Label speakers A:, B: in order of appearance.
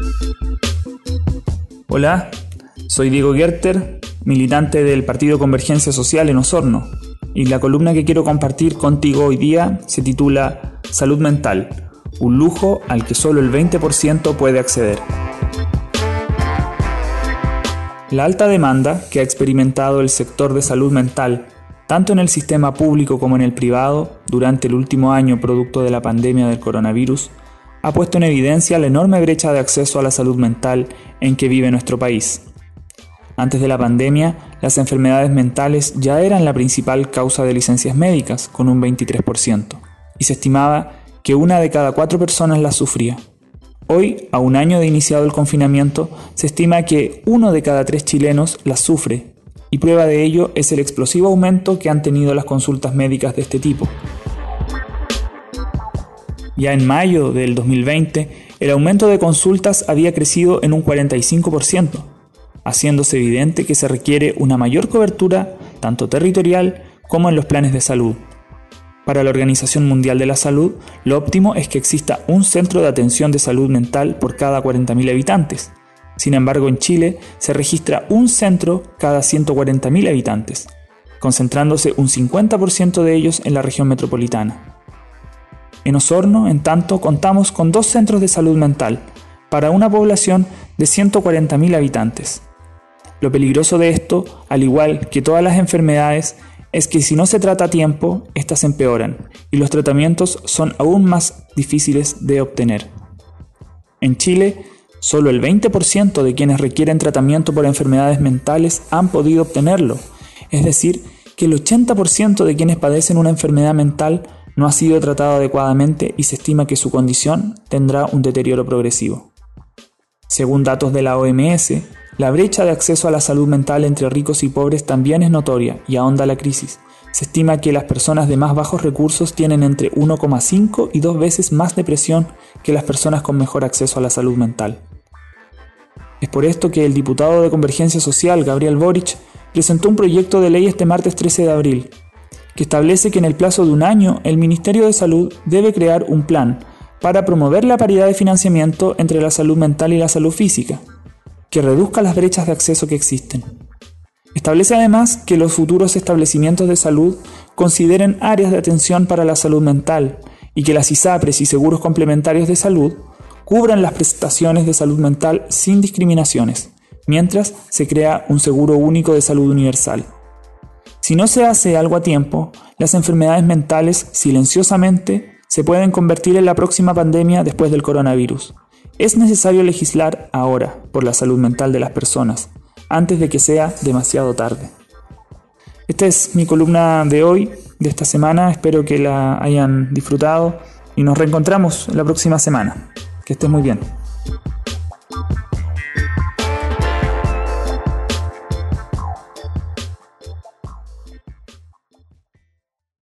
A: Hola, soy Diego Gerter, militante del Partido Convergencia Social en Osorno, y la columna que quiero compartir contigo hoy día se titula Salud Mental, un lujo al que solo el 20% puede acceder. La alta demanda que ha experimentado el sector de salud mental, tanto en el sistema público como en el privado, durante el último año producto de la pandemia del coronavirus, ha puesto en evidencia la enorme brecha de acceso a la salud mental en que vive nuestro país. Antes de la pandemia, las enfermedades mentales ya eran la principal causa de licencias médicas, con un 23%, y se estimaba que 1 de cada 4 personas las sufría. Hoy, a un año de iniciado el confinamiento, se estima que 1 de cada 3 chilenos las sufre, y prueba de ello es el explosivo aumento que han tenido las consultas médicas de este tipo. Ya en mayo del 2020, el aumento de consultas había crecido en un 45%, haciéndose evidente que se requiere una mayor cobertura tanto territorial como en los planes de salud. Para la Organización Mundial de la Salud, lo óptimo es que exista un centro de atención de salud mental por cada 40.000 habitantes. Sin embargo, en Chile se registra un centro cada 140.000 habitantes, concentrándose un 50% de ellos en la región metropolitana. En Osorno, en tanto, contamos con 2 centros de salud mental para una población de 140.000 habitantes. Lo peligroso de esto, al igual que todas las enfermedades, es que si no se trata a tiempo, estas empeoran y los tratamientos son aún más difíciles de obtener. En Chile, solo el 20% de quienes requieren tratamiento por enfermedades mentales han podido obtenerlo, es decir, que el 80% de quienes padecen una enfermedad mental no ha sido tratado adecuadamente y se estima que su condición tendrá un deterioro progresivo. Según datos de la OMS, la brecha de acceso a la salud mental entre ricos y pobres también es notoria y ahonda la crisis. Se estima que las personas de más bajos recursos tienen entre 1,5 y 2 veces más depresión que las personas con mejor acceso a la salud mental. Es por esto que el diputado de Convergencia Social, Gabriel Boric, presentó un proyecto de ley este martes 13 de abril, que establece que en el plazo de un año el Ministerio de Salud debe crear un plan para promover la paridad de financiamiento entre la salud mental y la salud física, que reduzca las brechas de acceso que existen. Establece además que los futuros establecimientos de salud consideren áreas de atención para la salud mental y que las ISAPRES y seguros complementarios de salud cubran las prestaciones de salud mental sin discriminaciones, mientras se crea un seguro único de salud universal. Si no se hace algo a tiempo, las enfermedades mentales silenciosamente se pueden convertir en la próxima pandemia después del coronavirus. Es necesario legislar ahora por la salud mental de las personas, antes de que sea demasiado tarde. Esta es mi columna de hoy, de esta semana. Espero que la hayan disfrutado y nos reencontramos la próxima semana. Que estés muy bien.